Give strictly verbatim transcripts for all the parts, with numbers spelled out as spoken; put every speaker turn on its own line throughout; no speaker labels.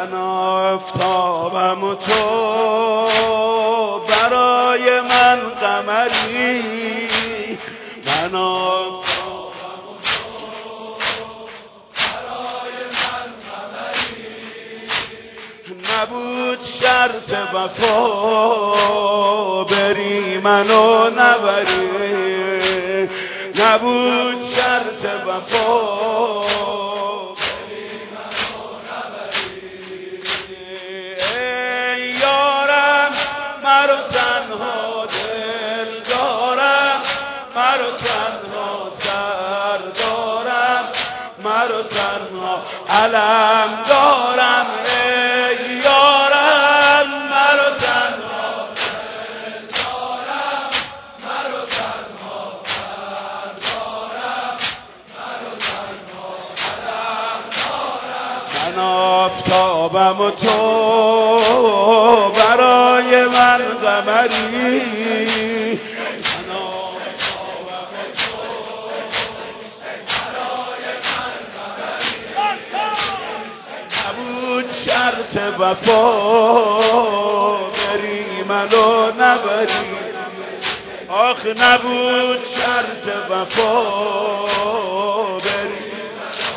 من آفتابم و تو برای من قمری، من آفتابم و تو برای من قمری، نبود شرط وفا بری منو نبری، نبود شرط وفا مرو تنها علم دارم ای یارم، مرو تنها دل دارم، مرو تنها سر دارم، مرو تنها علم دارم. من آفتابم و تو برای من قمری، شرط وفا بری منو نبری، آخ نبود شرط وفا بری منو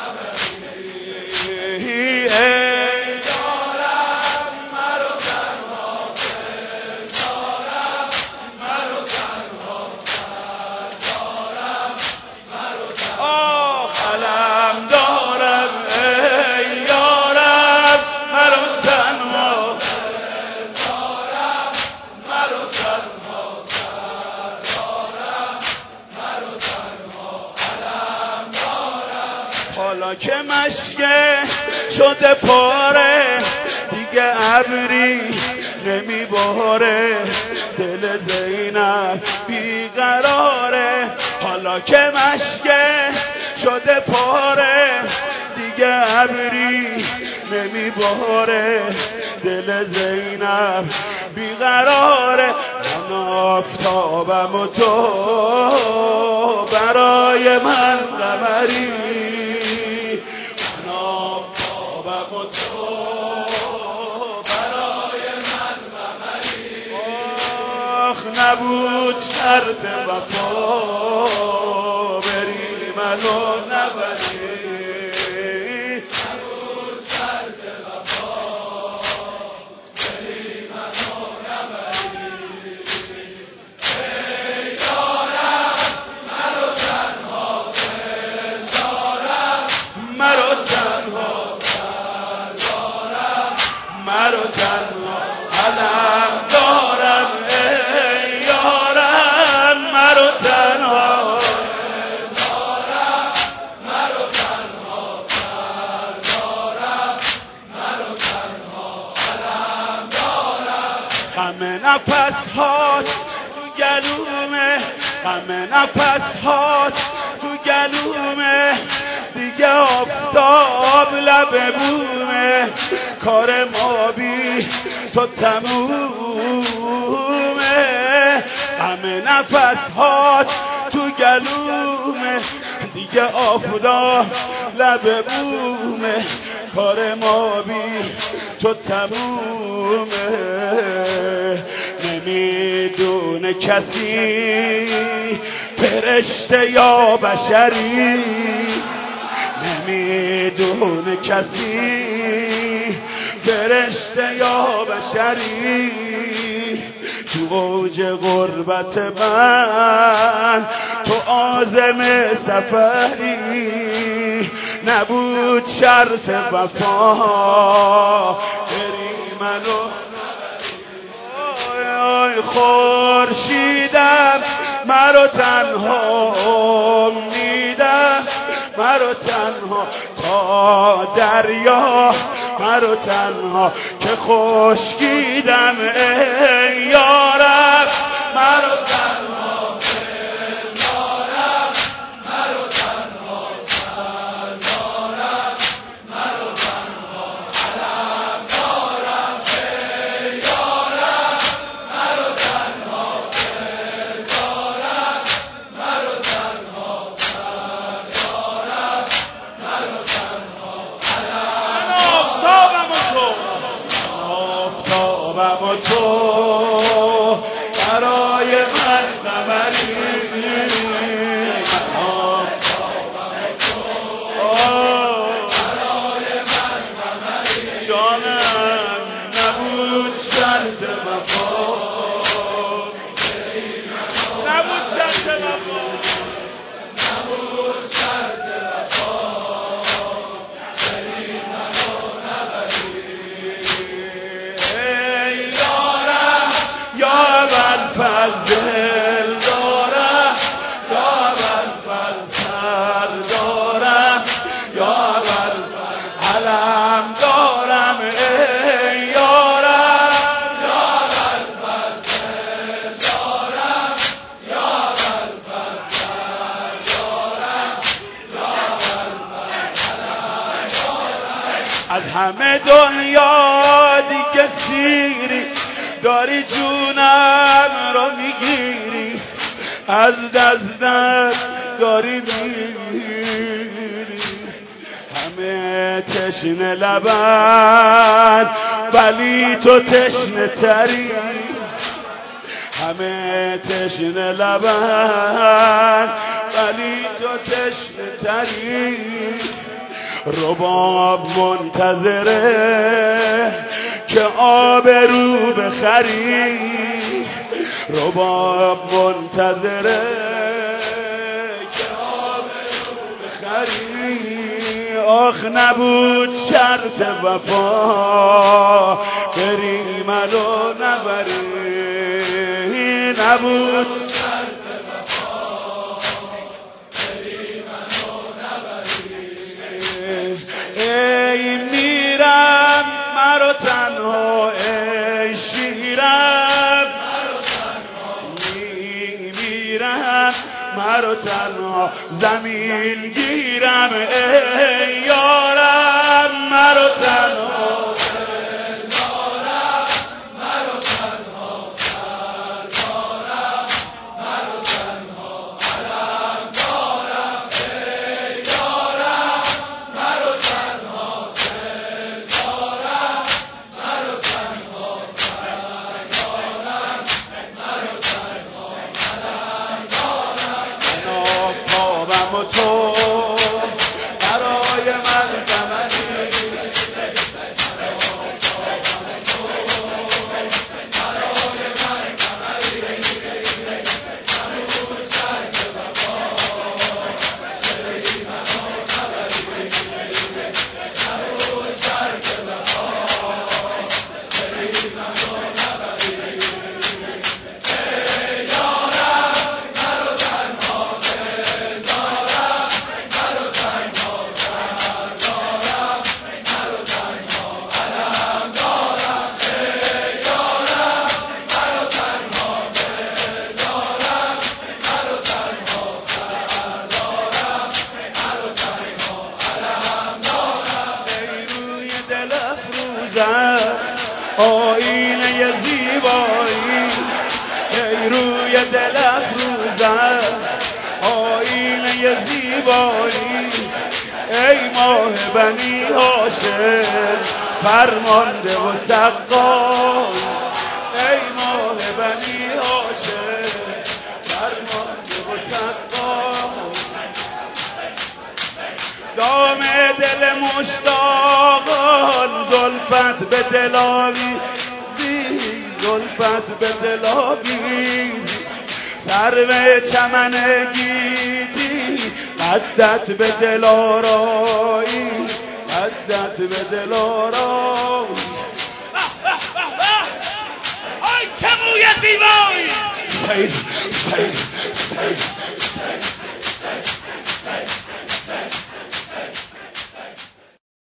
نبری. ای یارم مرو تنها دل دارم، مرو تنها سر دارم، مرو تنها آخ علم دارم ای یارم، مرو تنها دل دارم، مرو تنها سر دارم، مرو تنها علم دارم. حالا که مشکه شده پاره دیگه ابری نمیباره، دل زینب بیقراره. حالا که مشکه شده پاره دیگه ابری نمیباره، دل زینب بیقراره. من آفتابم و تو برای من قمری، من آفتابم و تو برای من قمری، آخ نبود شرط وفا بری منو نبری، مرو تنها سر دارم، مرو تنها علم دارم ای یارم، مرو تنها دل دارم، مرو تنها سر دارم، مرو تنها علم دارم. غم نفس هات تو گلومه، غم نفس هات تو گلومه، دیگه آفتاب لب بومه، کار ما بی تو تمومه. غم نفس هات تو گلومه، دیگه آفتاب لب بومه، کار ما بی تو تمومه. نمیدونه کسی فرشته یا بشری، نمیدونه کسی فرشته یا بشری، تو اوج غربت من تو عازم سفری، نبود شرط وفا بری منو نبری. خورشیدم مرو تنها میدم، مرو تنها تا دریا، مرو تنها که خشکیدم ای یارم، مرو تنها دل دارم، مرو تنها سر دارم، مرو تنها علم دارم ای یارم، مرو تنها دل دارم، مرو تنها سر دارم، مرو تنها علم دارم. و تو برای من قمری جانم نبود شرط وفا نبود شرط وفا نبود شرط وفا بری منو نبری ای یارم یا ابوالفضل دلدارم یا ابوالفضل سر دارم یا ابوالفضل علم دارم ای یارم یا ابوالفضل دارم یا ابوالفضل سر دارم یا ابوالفضل علم دارم از همه دنیا دیگه سیری داری جونم رو میگیری از دستم داری میگیری همه تشنه لبن ولی تو تشنه تری همه تشنه لبن ولی تو تشنه تری رباب منتظره که آب رو بخری رباب منتظره که آب رو بخری آخ نبود شرط وفا بری منو نبری نبود شرط وفا بری منو نبری ای میرم مرا تنها ای شیرم میمیرم مرا تنها زمین گیرم ای یارم مرا تنها و تو برای من قمری آینه زیبایی ای روی دل افروزم آینه زیبایی ای ماه بنی هاشم فرمانده و سقای ای ماه بنی هاشم فرمانده و سقای دام دل مشتاقان زلفت به دل آویزی زلفت به دل آویزی سرو چمن گیتی قدت به دل آرایی قدت به دل آرایی آی که موی زیبایی سیر سیر سیر